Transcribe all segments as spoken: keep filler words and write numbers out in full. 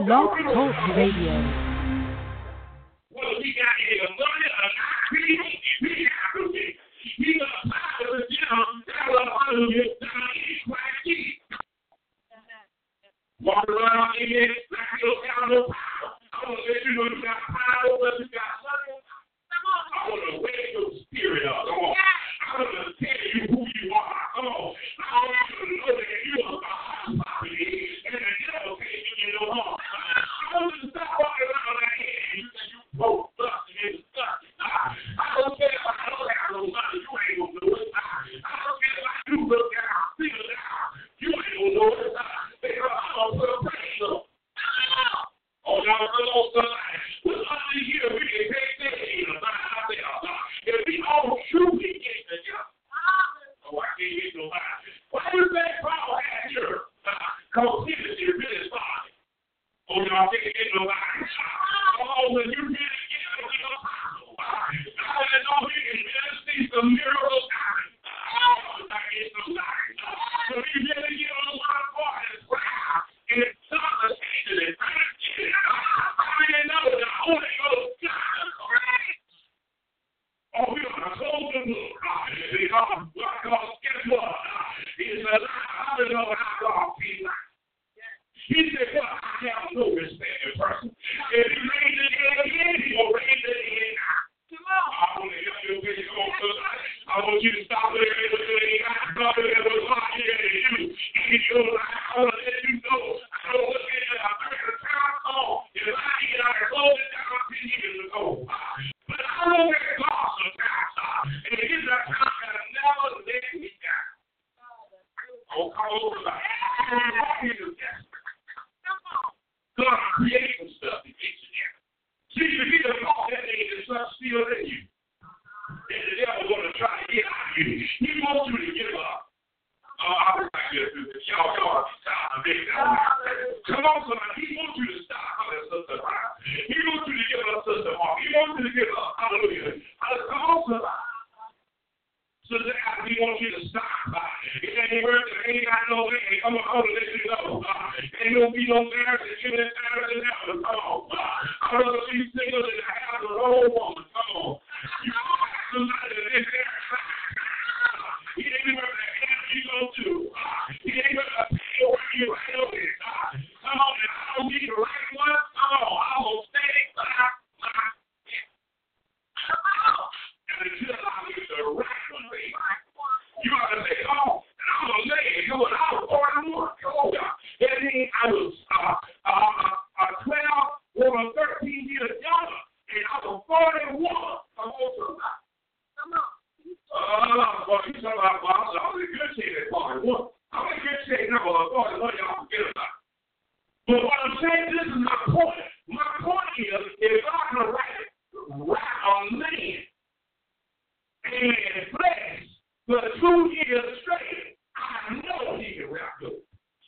Blog Talk Radio. What we got is a money, a we we got we got a power of them, hallelujah, walk around in it, like you don't have no power. I want to let you know you got power, but you got money. I want to wake your spirit up. Come on. I want to tell you who you are. Come on. I want you to know that you are a hot property, and the devil can't do you no harm. I want you to stop walking around like that and you think you both stuck and it's stuck. I don't care if I don't have no money. You ain't going to do it. I don't care if I do look down, feel down. You ain't going to do it. Because I'm going to put a praise up. Oh, now, hello, somebody. What's under here? We can take that in about out there. If we all true, we get the job. Oh, I can't get nobody. Why do you think Paul had here? Because he was really sorry. Oh, y'all can't get nobody. Oh, when you really get it, we don't know. I know we can just see some miracles happen. Oh, I get nobody. So we really get on one part and wow. And it's not a season. It's not a season. I didn't know the Holy Ghost God is great. Oh, we are so good. Because guess what? He said, I don't know how God feels like. He said, well, I have no respect for person. If he raised it in again, he will raise it in now. I want to help you with your own life. I want you to stop there and look at it. I stop there and look at you. In your life, I want to let you know. I don't look at it. I turn the time on. If I get out and close it down ten years ago. But I don't get lost sometimes. And it is a time that I never let me down. Oh, come over. God created some stuff that gets you there. See, if you don't know that ain't the stuff still in you. And the devil's going to try to get out of you. He wants you to give up. Oh, I would like to do this. Y'all, y'all, stop. Come on, somebody. He wants you to stop. Sister. He wants you to give up, Sister Mark. He wants you to give up. Hallelujah. Come on, somebody. So that we want you to stop. It ain't worth it. Ain't got no way. Come on, I'm going to let you know. Ain't going to be no marriage. It's going to be no Come on. I'm going to be single and have a whole woman. Come on. You have somebody that is there. He ain't worth the energy you go to. He ain't worth the pay where you right over it. Come on, and I don't need the right one. Come on, I will stay. Come on. And until I get the right one, you got to say, oh, I'm going to lay it. Come on, I was forty-one. Come on, God. That means I was uh, uh, uh, twelve or thirteen years younger, and I was forty-one. Come on, somebody. Come on. Oh, boy, you talking about, well, I'm in good shape at forty-one. I'm in good shape now, but forty-one, y'all forget about it. But what I'm saying, this is my point. My point is, if God can write it, write a man and flesh for two years straight, I know he can rap good.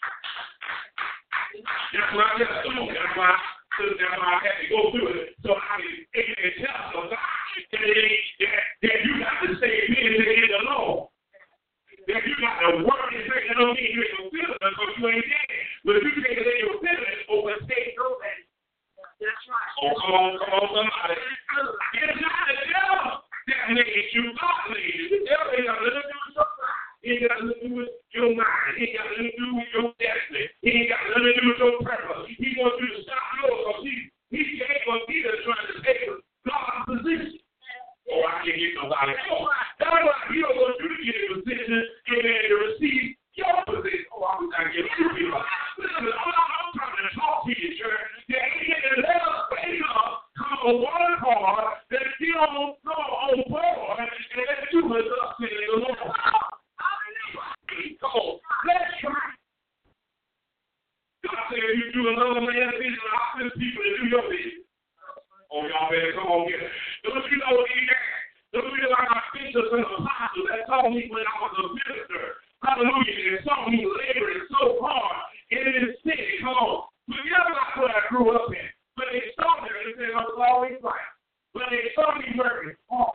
That's why I got to do. That's why I had to go through it. So I can tell them that, that you got to stay in it alone. That you got to work and say, that don't mean you ain't going to feel it because you ain't dead. But if you take it in your feelings, overstay your feelings. That's right. Oh, come on, come on, somebody. It's not the devil that made you. God made you. The devil ain't got nothing to do with your mind. He ain't got nothing to do with your mind. He ain't got nothing to do with your destiny. He ain't got nothing to do with your purpose. He wants you to stop yours because he, he ain't going to be there trying to take God's position. Oh, I can't get nobody. Oh, that's why he don't want you to get in position and then to receive your position. Oh, I'm not getting you. Listen, I'm trying to talk to you, church. There ain't getting love, baby. Come on, one part that you don't go on board and let you with us in the Lord. Come on, let's try. God said you do another man's business, I'll send people to do your business. Oh, y'all better come on here. Don't you know what he had? Don't you know I got pictures and apostles that told me when I was a minister? Hallelujah. And saw me laboring so hard in this city. Come on. Forget about what I grew up in. But they saw me and said I was always right. But they saw me working hard.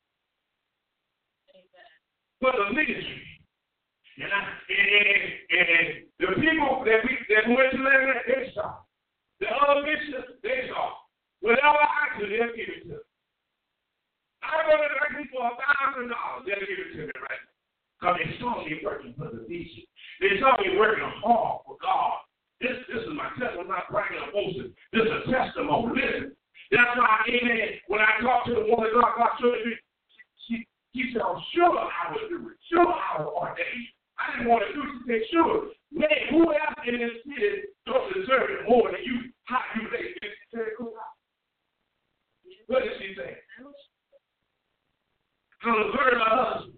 For the ministry. And, I, and, and, and the people that we that went to live at, they saw. The dollar mission, they saw. Whatever I do, they'll give it to me. I go to the for a thousand dollars, they'll give it to me right now. Because they saw me working for the vision. They saw me working hard for God. This, this is my testimony. I'm not bragging or boasting. This is a testimony. Listen. That's why, amen, when I talk to the woman of God, God showed me, she, she said, I'm sure I would do it. Sure I would ordain. I didn't want to do it. She said, sure. Man, who else in this city don't deserve it more than you? How you make it? She said, cool. What did she say? Hallelujah, my husband.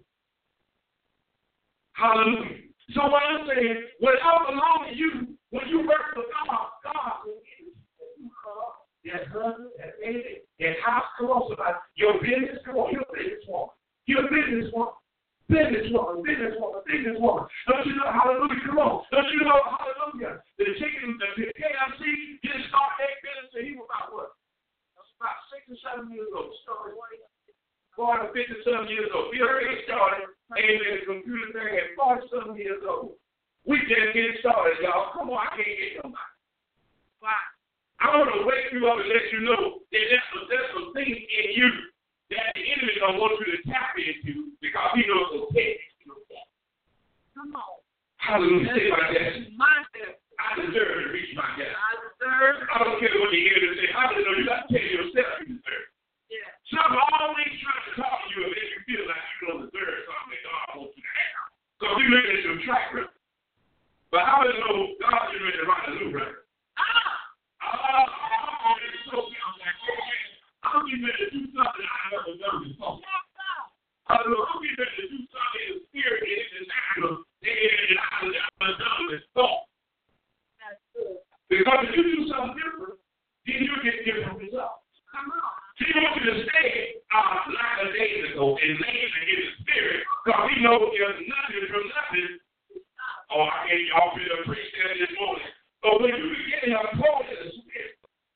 Hallelujah. So what I'm saying, whatever belongs to you, when you work for God, God will give you that husband, that baby, that house. Come on, somebody. Your business, come on, your business woman. Your business woman. Business woman, business woman, business woman. Don't you know, hallelujah, come on. Don't you know, hallelujah. The chicken, the K F C, didn't start that business until he was about what? About six or seven years old. Started forty, fifty-seven years old. We already started. Amen. The computer thing at forty-seven years old. We just get started, y'all. Come on, I can't get nobody. Why? I want to wake you up and let you know that there's some, there's some things in you that the enemy don't want you to tap into because he knows it's okay. Come on. Hallelujah. Say like that. I deserve to reach my God. I deserve. I don't care what you hear to say. I don't know. You got to tell yourself you deserve. Yeah. Some are always trying to talk to you and make you feel like you don't deserve something that God wants you to have. So we look at your track record. But how do you know God is ready to write a new record? Ah! Ah! Ah! It's so good. I'm getting ready to do something I never done before. I don't know. I'm getting ready to do something in the spirit and in the natural that I never done before. Because if you do something different, then you get different results. Come on. He wants you to stay uh, like a days ago and lazy in the spirit because he knows there's nothing from nothing. Oh, I can't y'all feel the preach that this morning. But when you begin to hold in the spirit,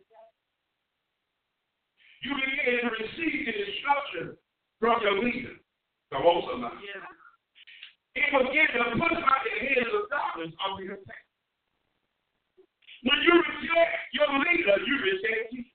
you begin to receive the instruction from your leader. Come on, somebody. Yeah. It will begin to put out the hands of darkness over your face. When you reject your leader, you reject Jesus.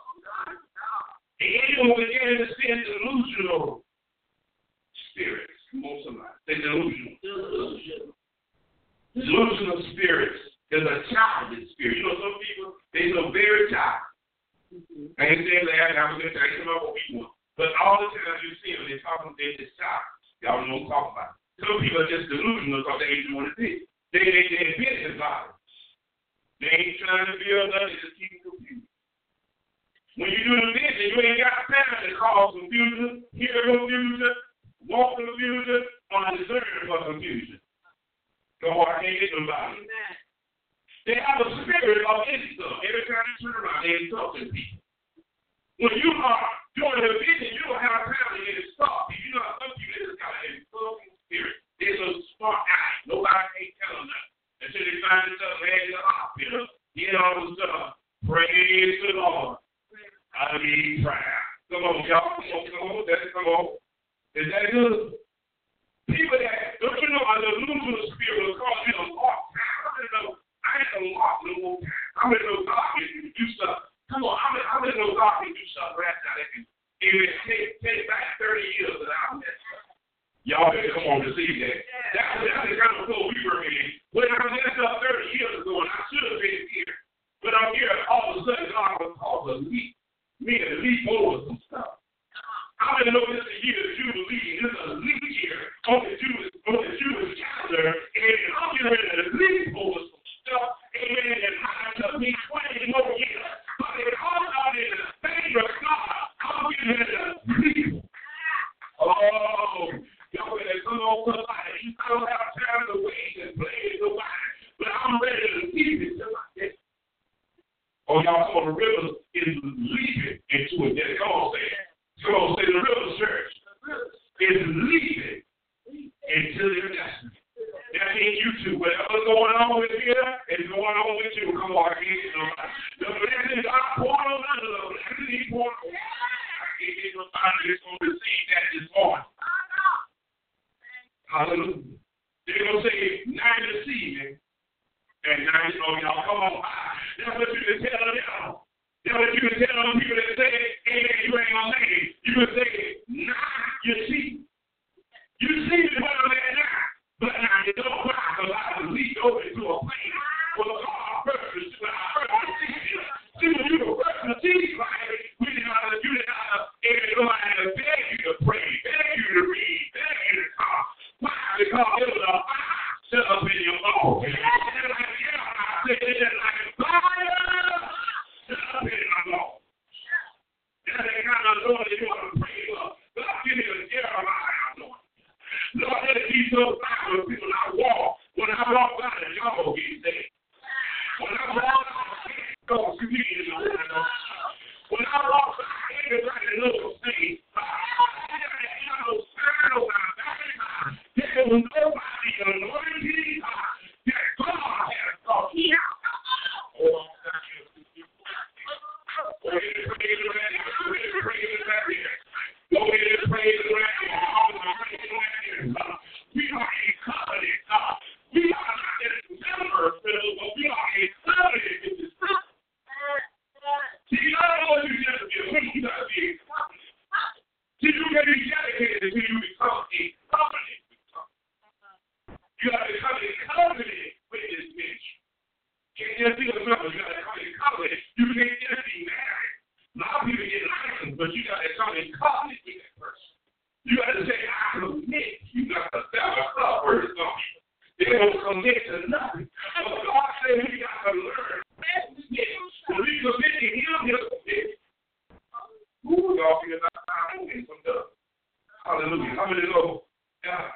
And you will begin to send delusional spirits. Come on, somebody. Say delusional. Delusional. Delusional spirits. There's a childish spirit. You know, some people, they so very child. Mm-hmm. I ain't saying that. I'm going to tell you about what we want. But all the time you see them, they're talking, they're just child. Y'all don't know what I'm talking about. Some people are just delusional because they ain't doing it. They ain't they, they business violence. They ain't trying to build nothing, they just keep it confused. When you do the business, you ain't got time to cause confusion, hear confusion, walk confusion, or discern for confusion. So I can't get nobody. They have a spirit of insult. Every time you turn around, they insult people. When you are doing the business, you don't have time to get stuck. You know, some people just got an insulting spirit. They're so smart guys. Nobody can tell them nothing. Until they find themselves laying in the hospital, get all the stuff. Praise the Lord. I need prayer. Come on, y'all. Come on, come on. That's, come on. Is that good? People that, don't you know, a delusional spirit will cause you to walk. I don't know. I ain't gonna walk no more time. I'm gonna know God can do stuff. Come on, I'm gonna know God can do stuff right now that can even take, take back thirty years that I'm there. Y'all better come on to see that. That's, that's the kind of flow we were in. When I was in stuff thirty years ago, and I should have been here. But I'm here, all of a sudden, God was called a leap. Me to leap over some stuff. I didn't know this is a year of Jubilee. This is a leap year on the Jewish, on the Jewish calendar. And I'm getting ready to leap over some stuff. Amen. And I took me twenty more years. But it all out in the favor of God. I'm getting ready to leap. Oh, y'all better come on to life. You don't have time to wait and play the wine. But I'm ready to leap it just like this. Oh, y'all saw the river is leaping into it. Come on, say it. Come on, say the river church is leaping into their destiny. That means you too. Whatever's going on with you is going on with you. Come on, I can't get nobody. The blessing God poured on us, the blessing He poured on us. I can't get nobody that's going to receive that this morning. Hallelujah. They're going to say nine deceiving and nine, oh, y'all, come on. That's what you can tell them. to see what I heard. See when you were brushing the teeth, right? We didn't know how to do that. And nobody had to beg you to pray, beg you to read, beg you to talk. Why? Because it was a fire set up in your mouth. It's like, yeah, it's like a fire set up in my mouth. That's the kind of Lord that you want to pray for. God, give me a Jeremiah, Lord. Lord, let it be so fire with people I walk. When I walk by the y'all get saved. When I walk by the community, when I walk by everybody little thing, there was nobody anointed that God had thought he had. Go ahead and praise the Lord. Go ahead and praise the Lord. Go ahead and praise the Lord. We are a covenant. We are not just members, but we are a covenant. See, not only you just be a woman, you got to be a covenant. See, you got to be dedicated until you become a covenant. You got to become a covenant with this bitch. Can't just be a member. You got to become a covenant. You can't just be married. A lot of people get licensed, but you got to become a covenant with that person. You got to say, I commit. You got to sell a cup where it's going. They don't commit to nothing. But God said we got to learn. When we commit to Him, He'll commit. Ooh, y'all feel about time and some stuff. Hallelujah. How many know God?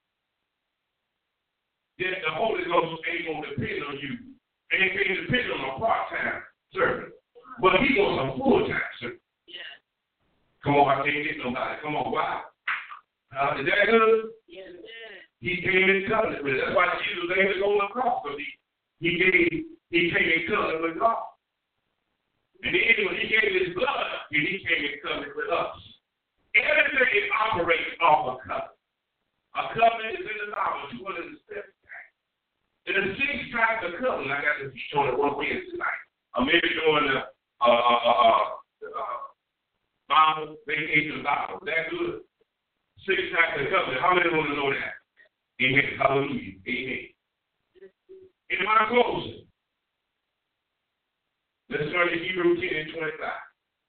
That the Holy Ghost ain't going to depend on you. Ain't going to depend on a part-time servant. But He wants a full-time servant. Yeah. Come on, I can't get nobody. Come on, wow. Uh, is that good? Yes, yeah. He came in covenant with it. That's why Jesus was able to go on the cross. Because he, he, gave, he came in covenant with God. And then when He gave His blood, and He came in covenant with us. Everything operates off a covenant. A covenant is in the Bible, two hundred seventy times. And the six types of covenant, I got to teach on it one Wednesday night. I'm maybe doing the uh, uh, uh, uh, Bible, vacation Bible. That good. Six types of covenant. How many want to know that? Amen. Hallelujah. Amen. In my closing, let's turn to Hebrews ten and twenty-five.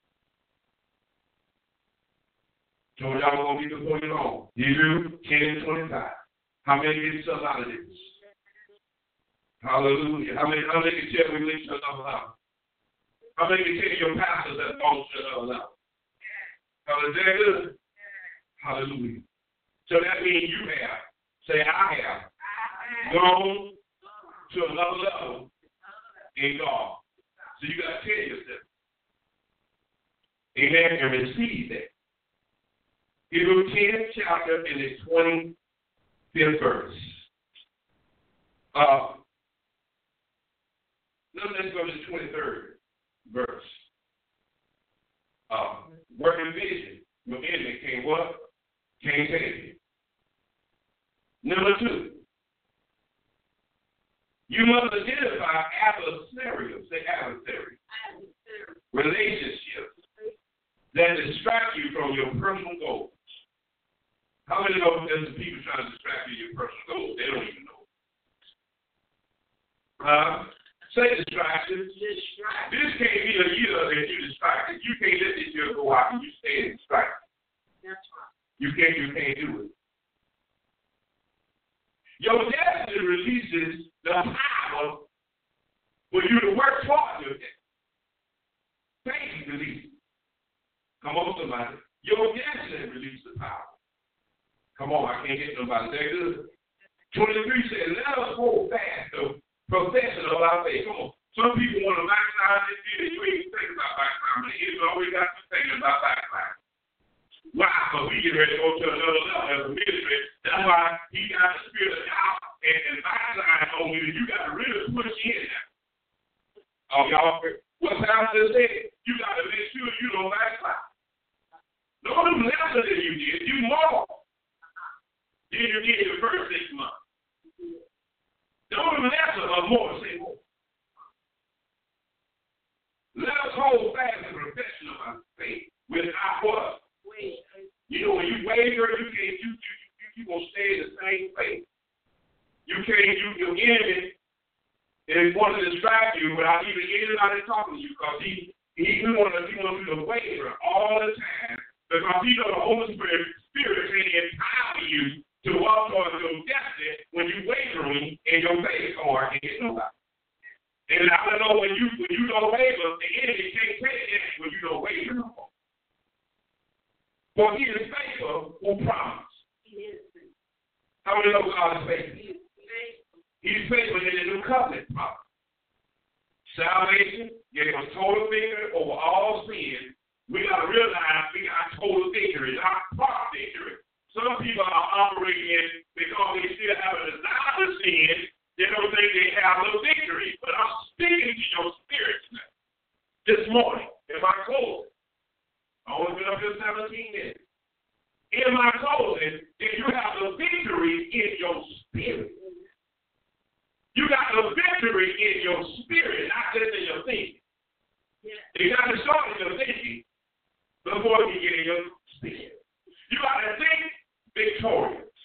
Told y'all we're going to be before you long. Hebrews ten and twenty-five. How many get something out of this? Hallelujah. How many, how many can tell we leave another out? How many can tell your pastors that don't shut another out? Hallelujah. That good? Hallelujah. So that means you have, say I have, gone to another level in God. So you got to tell yourself. Amen. And receive that. Hebrews ten chapter and the twenty-fifth verse. Uh, now let's go to the twenty-third verse. Uh, working vision. Your enemy came what? Can't take it. Number two. You must identify adversarial, say adversary, relationships that distract you from your personal goals. How many know there's some people trying to distract you from your personal goals? They don't even know. Uh, say distractions. Distract. This can't be a year that you distracted. You can't let this year go out and you stay distracted. That's right. You can't, you can't do it. Your destiny releases the power for you to work toward your destiny. Faith releases. Come on, somebody. Your destiny releases the power. Come on, I can't get nobody. That good. twenty-three says, let us hold fast the profession of our faith. Come on. Some people want to backslide this year. You ain't thinking about backsliding. You always got to think about backsliding. Why? Because we get ready to go to another level as a ministry. That's why He got the spirit of doubt and, and backslide on you. You got to really push in there. Oh, y'all, what Pastor said, you got to make sure you don't backslide. Don't do lesser than you did. You more than you did the first six months. Don't do lesser or more. Say more. Let us hold fast the profession of our faith without what? You know, when you waver, you can't, you, you, you, you going to stay in the same place. You can't, you, your enemy and want to distract you without even anybody talking to you, because he he wants he wants you to waver all the time, because he knows the Holy Spirit Spirit can empower you to walk towards your destiny when you wavering in your faith or in your nobody. And I know when you when you don't waver, the enemy can't take it when you don't waver no more. For he is faithful who promised. How many know God is faithful? He's faithful in the new covenant promise. Salvation gave us total victory over all sin. We got to realize we got total victory, not part victory. Some people are operating because they still have a desire to sin. They don't think they have no victory. But I'm speaking to your spirit tonight. This morning, in my closing, I only been up here seventeen minutes. In my closing, if you have the victory in your spirit. You got the victory in your spirit, not just in your thinking. Yeah. You got to start in your thinking before you get in your spirit. You got to think victorious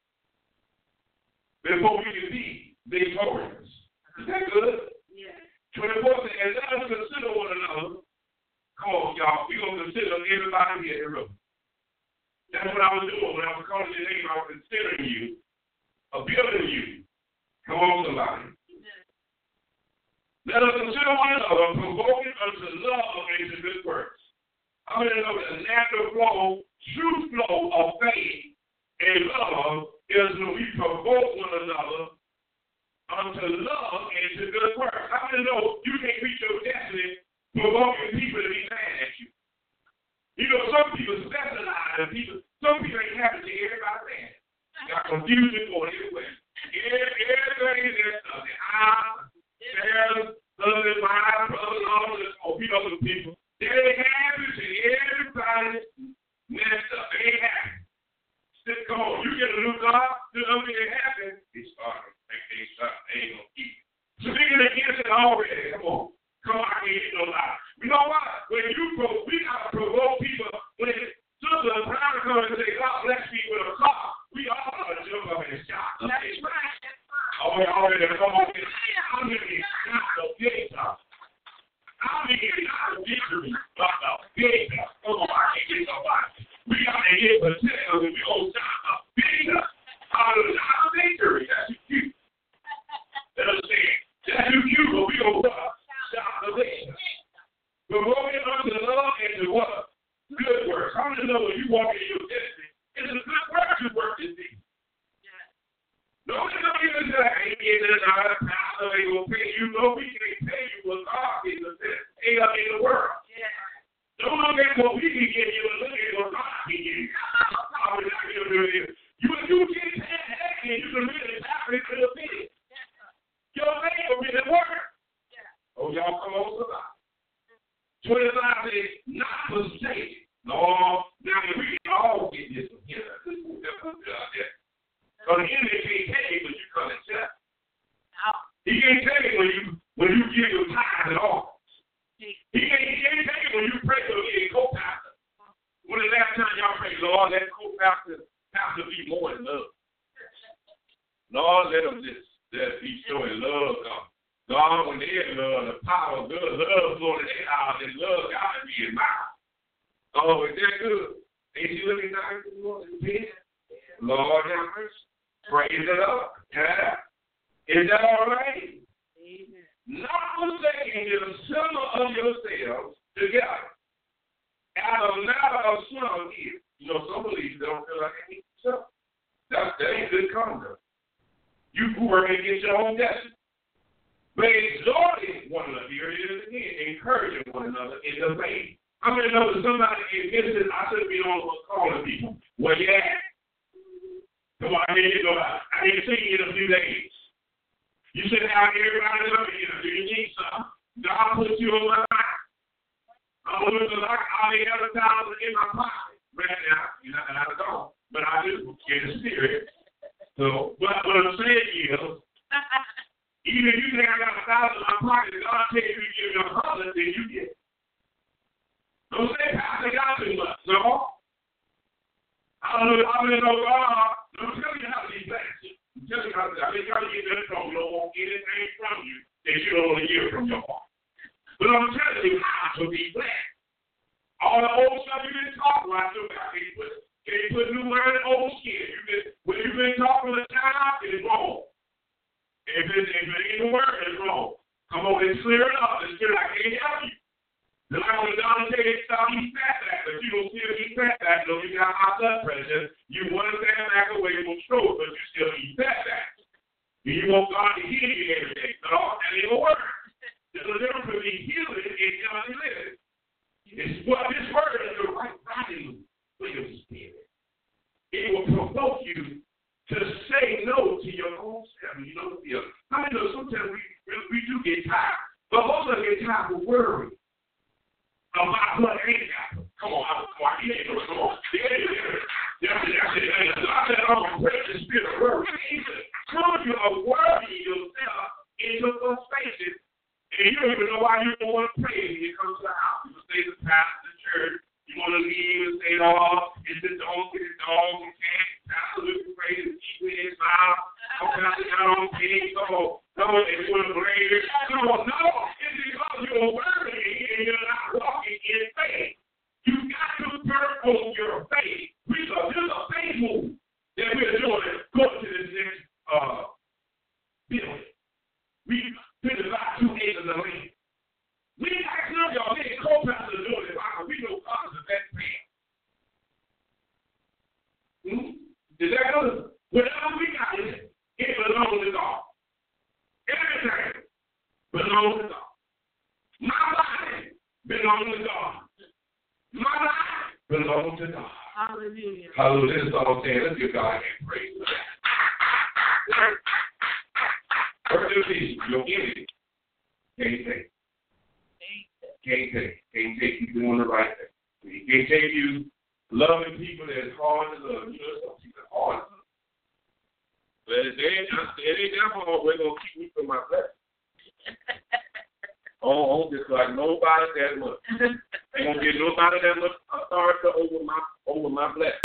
before you can be victorious. Is that good? Yeah. twenty-four says, let us consider one another. Come on, y'all. We're going to consider everybody here in the room. That's what I was doing when I was calling your name. I was considering you, building you. Come on, somebody. Let us consider one another, provoking unto love and to good works. I'm going to know the natural flow, true flow of faith and love is when we provoke one another unto love and to good works. I'm going to know you can't reach your destiny provoking people to be mad at you. You know, some people specialize in people. Some people ain't happy to hear everybody mad. Got confusion going everywhere. Everything is just uh, the eye, there's other wives, other lovers, or people, other people. They ain't happy to everybody messed up. They ain't happy. Still, come on, you get a new car, still don't get happy. They start to make things up. They ain't gonna keep it. So they're against it already. Come on. Come on, I can't get no lie. You know what? When you pro- we gotta provoke people when Sister Brown comes and say, God bless me with a car. We all gotta jump up and shout. That's right. Oh, all right, come on. I'm gonna get shot the big time. I'm gonna get shot the victory. But the big time. Come on, I can't get nobody. We gotta get the tail and we all shot the big time. Out of the victory. That's you. That's it. That's you, but we gonna shout the big time. But what we unto love and to what? Good works. How many know when you walk in your destiny, it's a good work to work this thing. Don't you know even say, I ain't getting it out of power, they will pay you. No, we can't pay you what God gives us. Ain't up in the world. Yeah. Don't look at what we can get you, but look at what God can give you. I would like you to do it. You you get that and you can really tap into the pit. Your faith will really work. Oh, y'all come on to that. twenty-five says, not forsake. No, now we can all get this one here. So the enemy can't take it when you come and tell. He can't take it when you when you give your time and all. He can't, he can't take it when you pray for a co-pastor. When the last time y'all prayed, Lord, let co-pastor pastor be more in love. Lord, let him just let be showing love, God. God, when they're in love, the power of good love flowing in their house, and love God to be in mouth. Oh, is that good? Ain't you looking nice in the bed? Lord have mercy. Praise it up. Yeah. Is that all right? Amen. Not forsaking the summer of yourselves together. Out of matter of some here. You know, some believers don't feel like they need to. That's that ain't good conduct. You work against your own destiny. But exhorting one another, here it is again, encouraging one another in the faith. I'm going to know that somebody in business, I should be on calling people. Where you at? Come on, I didn't go out. I didn't see you in a few days. You should have everybody up here. Do you need some? God put you on my mind. I'm going to look like all the other thousand in my pocket. Right now, you know, and I don't, but I do in the spirit. So, but what I'm saying is, even if you think I got a thousand in my pocket, God tell you to give me a hundred, then you get it. Don't say, Pastor, got too much. No. I don't know, I don't know God. Don't tell you how to be blessed. Tell you how to, I mean, how to get that from you. Don't want anything from you that you don't want to hear from your heart. But I'm telling you how to be blessed. All the old stuff you've been talking about, so can you put, can you put new word in old skin? You've been, when you've been talking to the child, it is wrong. If it, if it ain't a word, it's wrong. Come on and clear it up. And clear, I can't help you. The like when Donald say they stop eating fat back, but you don't still eat fat back, so you got high blood pressure. You want to fat back away from stroke, but you still eat fat back. You want God to heal you every day. No, that ain't gonna work. There's a difference between healing and healing living. It's what this word is the right value for your spirit. It will provoke you to say no to your own self. You know, I know sometimes we, we do get tired, but most of us get tired of worry about what ain't happening. Come on, I'm quiet. Come on. That's it, that's it. I said, I'm a precious spirit of worry. Some of you are worrying yourself into those spaces, and you don't even know why you don't want to pray when you come to the house. You say the pastor, the church, you want to leave and say, oh, it's the dog, it's the dog, you can't. Pastor looking crazy, keep it in his mouth. Oh, pastor, I don't think so. No, they want to blame it. No, no, it's because you're worrying and you're not walking in faith. You got to purpose your faith. We are, this is a faith move that we're doing. Go to this next uh, building. We spent about two acres of land. We asked some of y'all, hey, co-pastor doing it. We know God is the best man. Hmm? Is that good? Whatever we got, it, it belongs to God. Everything belongs to God. My life belongs to God. My life belongs to God. Hallelujah. Hallelujah. This is all I'm saying. Let's give God a praise. First of all, your enemy can't take. Can't take. Can't take you doing the right thing. He can't take you loving people that's hard to love. You know, some people are hard to love. But it ain't, it ain't that hard. We're going to keep me from my blessing. Oh, just like nobody that much. Ain't going to get nobody that much authority over my over my blessing.